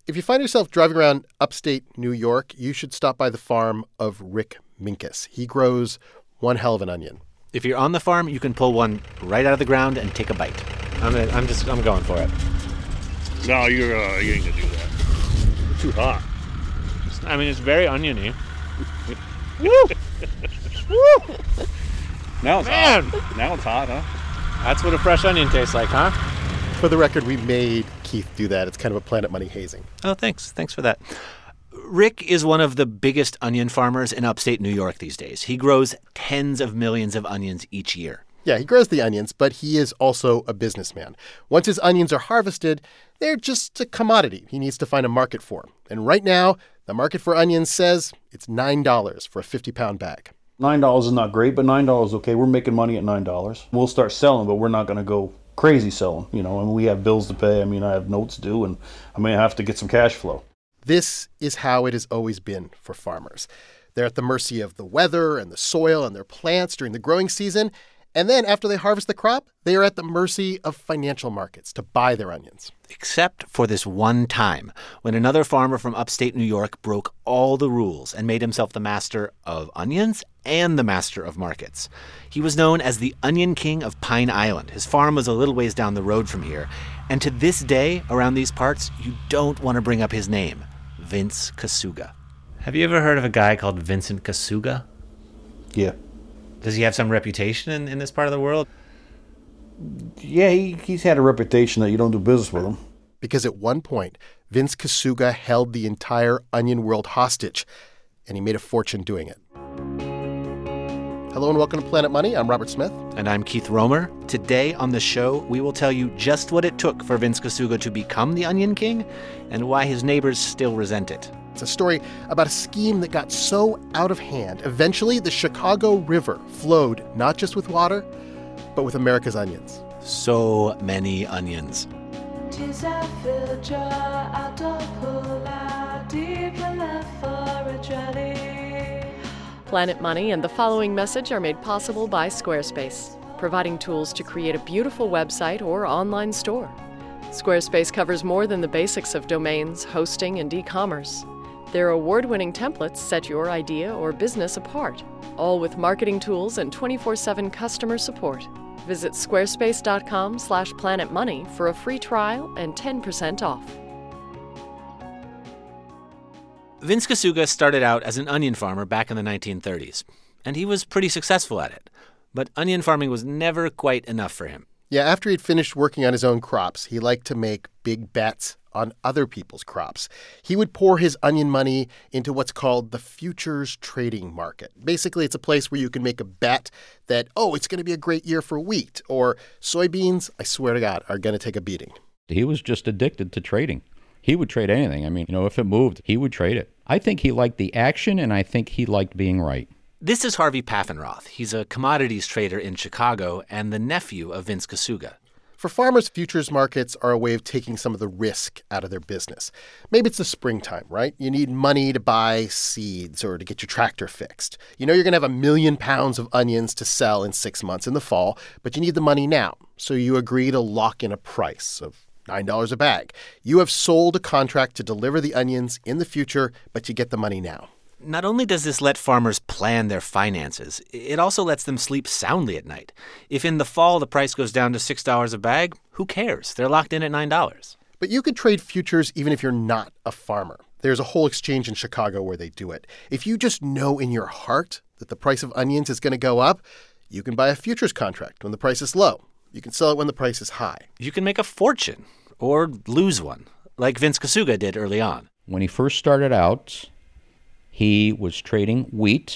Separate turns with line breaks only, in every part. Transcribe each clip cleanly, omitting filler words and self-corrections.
If you find yourself driving around upstate New York, you should stop by the farm of Rick Minkus. He grows one hell of an onion.
If you're on the farm, you can pull one right out of the ground and take a bite. I'm going for it.
No, you ain't gonna do that. It's too hot.
I mean, it's very oniony.
Woo! Woo! Now it's
Man!
hot. Now it's hot, huh?
That's what a fresh onion tastes like, huh?
For the record, we made Keith do that. It's kind of a Planet Money hazing.
Oh, thanks. Thanks for that. Rick is one of the biggest onion farmers in upstate New York these days. He grows tens of millions of onions each year.
Yeah, he grows the onions, but he is also a businessman. Once his onions are harvested, they're just a commodity he needs to find a market for. And right now, the market for onions says it's $9 for a 50-pound bag.
$9 is not great, but $9 is okay. We're making money at $9. We'll start selling, but we're not going to go crazy selling. I mean, we have bills to pay. I mean, I have notes due, and I may have to get some cash flow.
This is how it has always been for farmers. They're at the mercy of the weather and the soil and their plants during the growing season. And then after they harvest the crop, they are at the mercy of financial markets to buy their onions.
Except for this one time when another farmer from upstate New York broke all the rules and made himself the master of onions and the master of markets. He was known as the Onion King of Pine Island. His farm was a little ways down the road from here. And to this day, around these parts, you don't want to bring up his name, Vince Kasuga. Have you ever heard of a guy called Vincent Kasuga?
Yeah.
Does he have some reputation in this part of the world?
Yeah, he's had a reputation that you don't do business with him.
Because at one point, Vince Kasuga held the entire onion world hostage, and he made a fortune doing it. Hello and welcome to Planet Money. I'm Robert Smith.
And I'm Keith Romer. Today on the show, we will tell you just what it took for Vince Kasuga to become the Onion King and why his neighbors still resent it.
It's a story about a scheme that got so out of hand. Eventually, the Chicago River flowed not just with water, but with America's onions.
So many onions.
Planet Money and the following message are made possible by Squarespace, providing tools to create a beautiful website or online store. Squarespace covers more than the basics of domains, hosting, and e-commerce. Their award-winning templates set your idea or business apart, all with marketing tools and 24/7 customer support. Visit squarespace.com/planetmoney for a free trial and 10% off.
Vince Kasuga started out as an onion farmer back in the 1930s, and he was pretty successful at it. But onion farming was never quite enough for him.
Yeah, after he'd finished working on his own crops, he liked to make big bets on other people's crops. He would pour his onion money into what's called the futures trading market. Basically, it's a place where you can make a bet that, it's going to be a great year for wheat, or soybeans, I swear to God, are going to take a beating.
He was just addicted to trading. He would trade anything. I mean, if it moved, he would trade it. I think he liked the action, and I think he liked being right.
This is Harvey Paffenroth. He's a commodities trader in Chicago and the nephew of Vince Kasuga.
For farmers, futures markets are a way of taking some of the risk out of their business. Maybe it's the springtime, right? You need money to buy seeds or to get your tractor fixed. You know you're going to have 1 million pounds of onions to sell in 6 months in the fall, but you need the money now. So you agree to lock in a price of $9 a bag. You have sold a contract to deliver the onions in the future, but you get the money now.
Not only does this let farmers plan their finances, it also lets them sleep soundly at night. If in the fall the price goes down to $6 a bag, who cares? They're locked in at $9.
But you could trade futures even if you're not a farmer. There's a whole exchange in Chicago where they do it. If you just know in your heart that the price of onions is going to go up, you can buy a futures contract when the price is low. You can sell it when the price is high.
You can make a fortune or lose one, like Vince Kasuga did early on.
When he first started out, he was trading wheat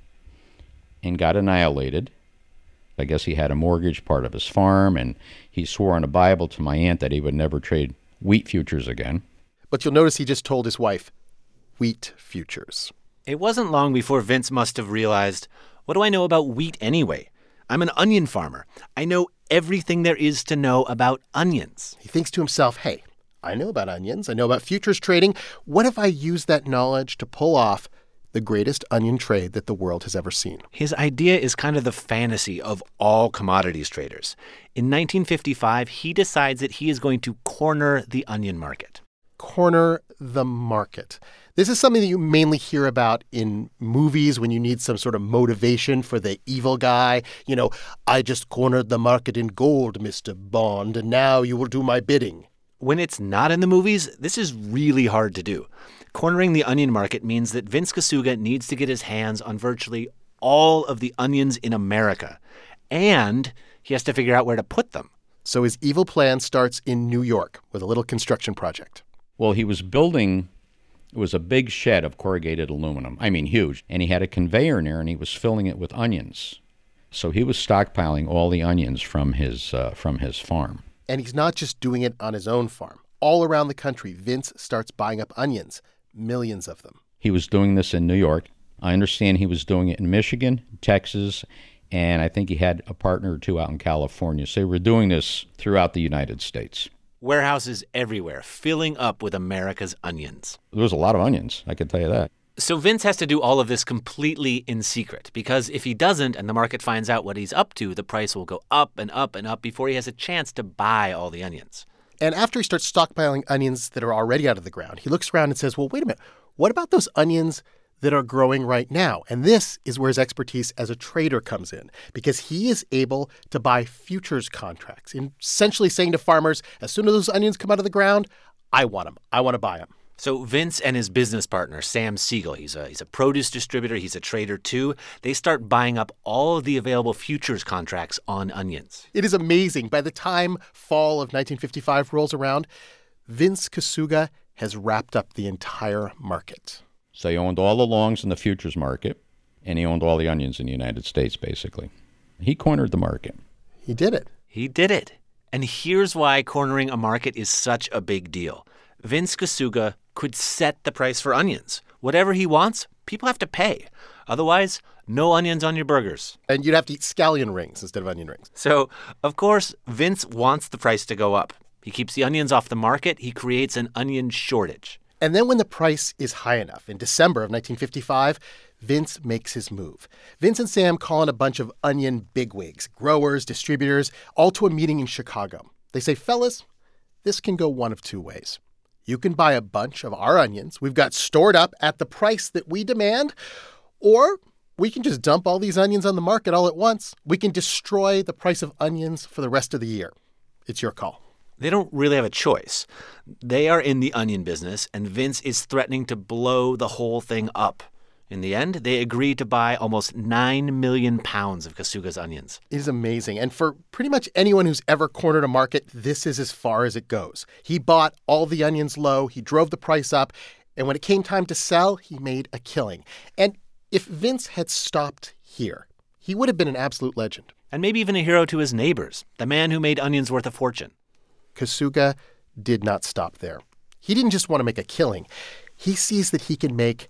and got annihilated. I guess he had a mortgage part of his farm, and he swore on the Bible to my aunt that he would never trade wheat futures again.
But you'll notice he just told his wife, wheat futures.
It wasn't long before Vince must have realized, what do I know about wheat anyway? I'm an onion farmer. I know everything there is to know about onions.
He thinks to himself, hey, I know about onions. I know about futures trading. What if I use that knowledge to pull off the greatest onion trade that the world has ever seen?
His idea is kind of the fantasy of all commodities traders. In 1955, he decides that he is going to corner the onion market.
corner the market. This is something that you mainly hear about in movies when you need some sort of motivation for the evil guy. You know, I just cornered the market in gold, Mr. Bond, and now you will do my bidding.
When it's not in the movies, this is really hard to do. Cornering the onion market means that Vince Kasuga needs to get his hands on virtually all of the onions in America, and he has to figure out where to put them.
So his evil plan starts in New York with a little construction project.
Well, he was building, it was a big shed of corrugated aluminum. I mean, huge. And he had a conveyor in there, and he was filling it with onions. So he was stockpiling all the onions from his farm.
And he's not just doing it on his own farm. All around the country, Vince starts buying up onions, millions of them.
He was doing this in New York. I understand he was doing it in Michigan, Texas, and I think he had a partner or two out in California. So they were doing this throughout the United States.
Warehouses everywhere, filling up with America's onions.
There was a lot of onions, I can tell you that.
So Vince has to do all of this completely in secret, because if he doesn't and the market finds out what he's up to, the price will go up and up and up before he has a chance to buy all the onions.
And after he starts stockpiling onions that are already out of the ground, he looks around and says, well, wait a minute, what about those onions that are growing right now? And this is where his expertise as a trader comes in, because he is able to buy futures contracts, essentially saying to farmers, as soon as those onions come out of the ground, I want them. I want to buy them.
So Vince and his business partner, Sam Siegel, he's a produce distributor, he's a trader too, they start buying up all of the available futures contracts on onions.
It is amazing. By the time fall of 1955 rolls around, Vince Kasuga has wrapped up the entire market.
So he owned all the longs in the futures market, and he owned all the onions in the United States, basically. He cornered the market.
He did it.
He did it. And here's why cornering a market is such a big deal. Vince Kasuga could set the price for onions. Whatever he wants, people have to pay. Otherwise, no onions on your burgers.
And you'd have to eat scallion rings instead of onion rings.
So, of course, Vince wants the price to go up. He keeps the onions off the market. He creates an onion shortage.
And then when the price is high enough, in December of 1955, Vince makes his move. Vince and Sam call in a bunch of onion bigwigs, growers, distributors, all to a meeting in Chicago. They say, fellas, this can go one of two ways. You can buy a bunch of our onions we've got stored up at the price that we demand, or we can just dump all these onions on the market all at once. We can destroy the price of onions for the rest of the year. It's your call.
They don't really have a choice. They are in the onion business, and Vince is threatening to blow the whole thing up. In the end, they agree to buy almost 9 million pounds of Kasuga's onions.
It is amazing. And for pretty much anyone who's ever cornered a market, this is as far as it goes. He bought all the onions low. He drove the price up. And when it came time to sell, he made a killing. And if Vince had stopped here, he would have been an absolute legend.
And maybe even a hero to his neighbors, the man who made onions worth a fortune.
Kasuga did not stop there. He didn't just want to make a killing. He sees that he can make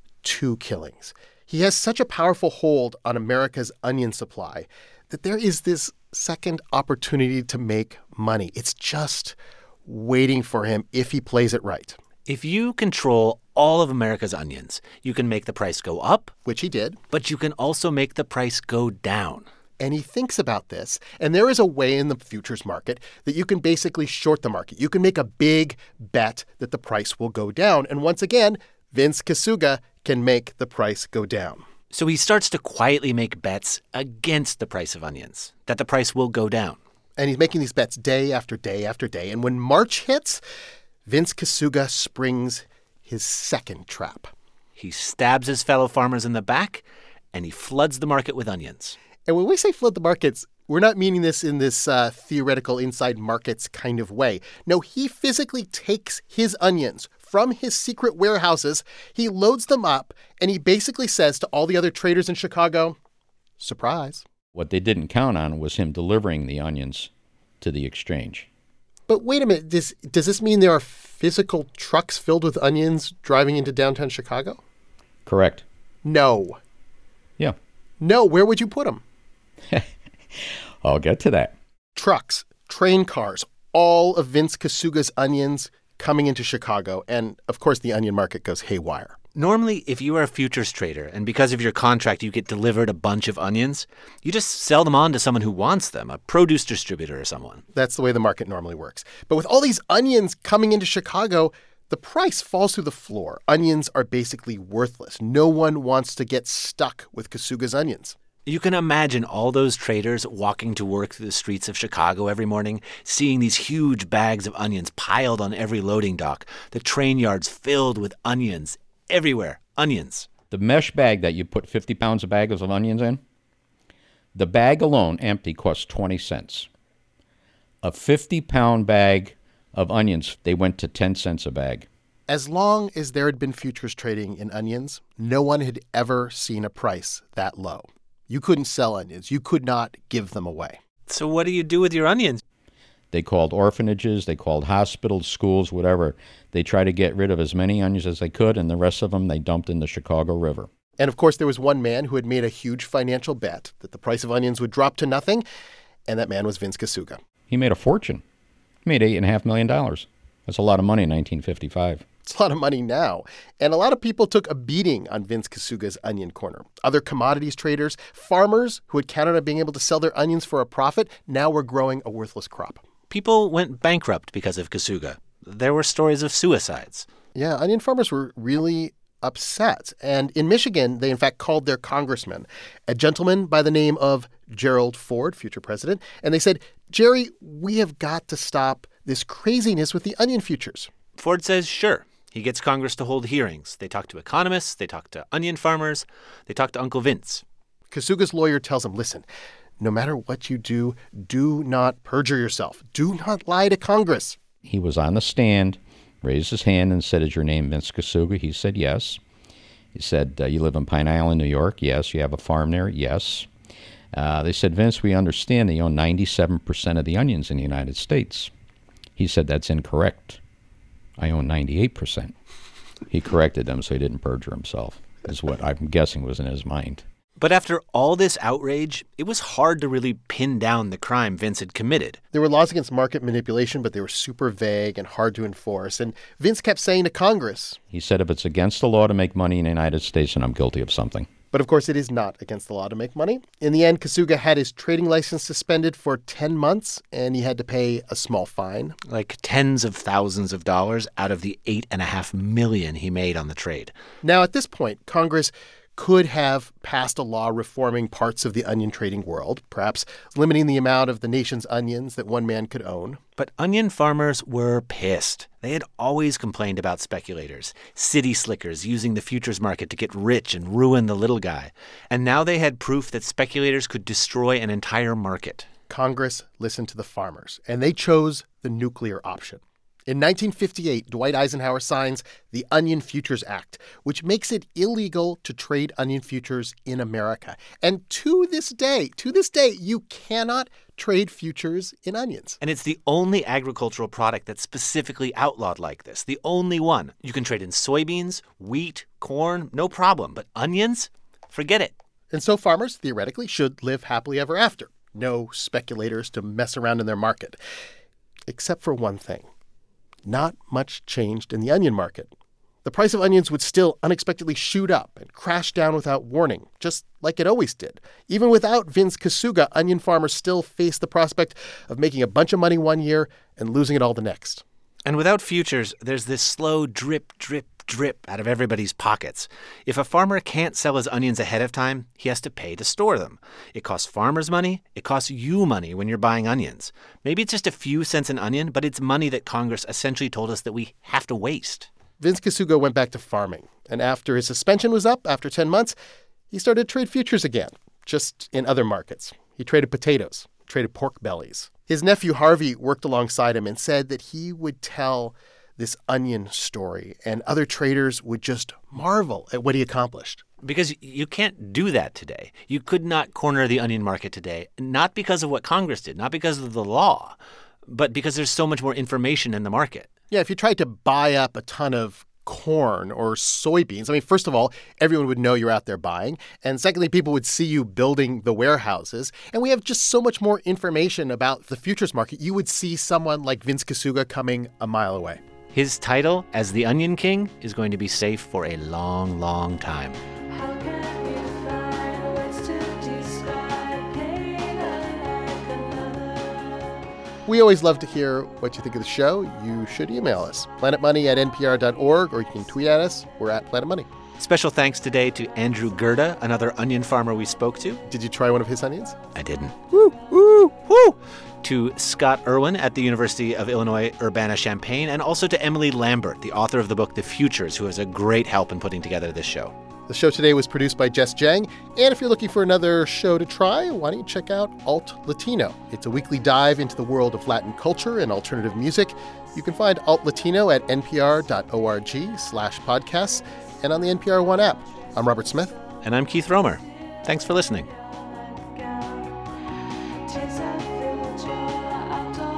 2 killings. He has such a powerful hold on America's onion supply that there is this second opportunity to make money. It's just waiting for him if he plays it right.
If you control all of America's onions, you can make the price go up.
Which he did.
But you can also make the price go down.
And he thinks about this, and there is a way in the futures market that you can basically short the market. You can make a big bet that the price will go down. And once again, Vince Kasuga can make the price go down.
So he starts to quietly make bets against the price of onions, that the price will go down.
And he's making these bets day after day after day. And when March hits, Vince Kasuga springs his second trap.
He stabs his fellow farmers in the back, and he floods the market with onions.
And when we say flood the markets, we're not meaning this in this theoretical inside markets kind of way. No, he physically takes his onions from his secret warehouses, he loads them up, and he basically says to all the other traders in Chicago, surprise.
What they didn't count on was him delivering the onions to the exchange.
But wait a minute, does this mean there are physical trucks filled with onions driving into downtown Chicago?
Correct.
No.
Yeah.
No, where would you put them?
I'll get to that.
Trucks, train cars, all of Vince Kasuga's onions coming into Chicago. And, of course, the onion market goes haywire.
Normally, if you are a futures trader and because of your contract you get delivered a bunch of onions, you just sell them on to someone who wants them, a produce distributor or someone.
That's the way the market normally works. But with all these onions coming into Chicago, The price falls through the floor. Onions are basically worthless. No one wants to get stuck with Kasuga's onions.
You can imagine all those traders walking to work through the streets of Chicago every morning, seeing these huge bags of onions piled on every loading dock, the train yards filled with onions, everywhere, onions.
The mesh bag that you put 50 pounds of bags of onions in, the bag alone, empty, costs 20 cents. A 50-pound bag of onions, they went to 10 cents a bag.
As long as there had been futures trading in onions, no one had ever seen a price that low. You couldn't sell onions. You could not give them away.
So what do you do with your onions?
They called orphanages, they called hospitals, schools, whatever. They tried to get rid of as many onions as they could, and the rest of them they dumped in the Chicago River.
And, of course, there was one man who had made a huge financial bet that the price of onions would drop to nothing, and that man was Vince Kasuga.
He made a fortune. He made $8.5 million. That's a lot of money in 1955.
It's a lot of money now. And a lot of people took a beating on Vince Kasuga's onion corner. Other commodities traders, farmers who had counted on being able to sell their onions for a profit, now were growing a worthless crop.
People went bankrupt because of Kasuga. There were stories of suicides.
Yeah, onion farmers were really upset. And in Michigan, they in fact called their congressman, a gentleman by the name of Gerald Ford, future president, and they said, "Jerry, we have got to stop this craziness with the onion futures."
Ford says, sure. He gets Congress to hold hearings. They talk to economists. They talk to onion farmers. They talk to Uncle Vince.
Kasuga's lawyer tells him, listen, no matter what you do, do not perjure yourself. Do not lie to Congress.
He was on the stand, raised his hand and said, "Is your name Vince Kasuga?" He said, yes. He said, "You live in Pine Island, New York?" "Yes." "You have a farm there?" "Yes." They said, "Vince, we understand that you own 97% of the onions in the United States." He said, "That's incorrect. I own 98%. He corrected them so he didn't perjure himself, is what I'm guessing was in his mind.
But after all this outrage, it was hard to really pin down the crime Vince had committed.
There were laws against market manipulation, but they were super vague and hard to enforce. And Vince kept saying to Congress,
he said, "If it's against the law to make money in the United States, then I'm guilty of something."
But of course, it is not against the law to make money. In the end, Kasuga had his trading license suspended for 10 months, and he had to pay a small fine.
Like tens of thousands of dollars out of the $8.5 million he made on the trade.
Now, at this point, Congress could have passed a law reforming parts of the onion trading world, perhaps limiting the amount of the nation's onions that one man could own.
But onion farmers were pissed. They had always complained about speculators, city slickers using the futures market to get rich and ruin the little guy. And now they had proof that speculators could destroy an entire market.
Congress listened to the farmers, and they chose the nuclear option. In 1958, Dwight Eisenhower signs the Onion Futures Act, which makes it illegal to trade onion futures in America. And to this day, you cannot trade futures in onions.
And it's the only agricultural product that's specifically outlawed like this, the only one. You can trade in soybeans, wheat, corn, no problem. But onions? Forget it.
And so farmers, theoretically, should live happily ever after. No speculators to mess around in their market. Except for one thing. Not much changed in the onion market. The price of onions would still unexpectedly shoot up and crash down without warning, just like it always did. Even without Vince Kasuga, onion farmers still face the prospect of making a bunch of money one year and losing it all the next.
And without futures, there's this slow drip, drip, drip out of everybody's pockets. If a farmer can't sell his onions ahead of time, he has to pay to store them. It costs farmers money. It costs you money when you're buying onions. Maybe it's just a few cents an onion, but it's money that Congress essentially told us that we have to waste.
Vince Kasuga went back to farming, and after his suspension was up, after 10 months, he started to trade futures again, just in other markets. He traded potatoes, traded pork bellies. His nephew Harvey worked alongside him and said that he would tell this onion story, and other traders would just marvel at what he accomplished.
Because you can't do that today. You could not corner the onion market today, not because of what Congress did, not because of the law, but because there's so much more information in the market.
Yeah, if you tried to buy up a ton of corn or soybeans, I mean, first of all, everyone would know you're out there buying. And secondly, people would see you building the warehouses. And we have just so much more information about the futures market. You would see someone like Vince Kasuga coming a mile away.
His title as the Onion King is going to be safe for a long, long time.
We always love to hear what you think of the show. You should email us, planetmoney@npr.org, or you can tweet at us. We're at Planet Money.
Special thanks today to Andrew Gerda, another onion farmer we spoke to.
Did you try one of his onions?
I didn't.
Woo, woo, woo!
To Scott Irwin at the University of Illinois Urbana-Champaign, and also to Emily Lambert, the author of the book The Futures, who was a great help in putting together this show.
The show today was produced by Jess Jang. And if you're looking for another show to try, why don't you check out Alt Latino? It's a weekly dive into the world of Latin culture and alternative music. You can find Alt Latino at npr.org/podcasts and on the NPR One app. I'm Robert Smith.
And I'm Keith Romer. Thanks for listening.
Chase a future after